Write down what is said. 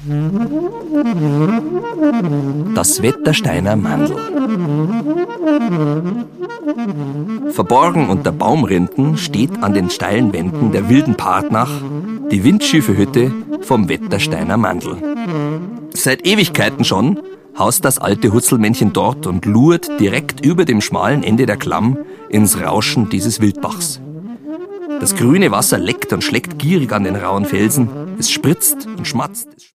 Das Wettersteiner Mandl. Verborgen unter Baumrinden steht an den steilen Wänden der wilden Partnach die windschiefe Hütte vom Wettersteiner Mandl. Seit Ewigkeiten schon haust das alte Hutzelmännchen dort und lurt direkt über dem schmalen Ende der Klamm ins Rauschen dieses Wildbachs. Das grüne Wasser leckt und schlägt gierig an den rauen Felsen, es spritzt und schmatzt.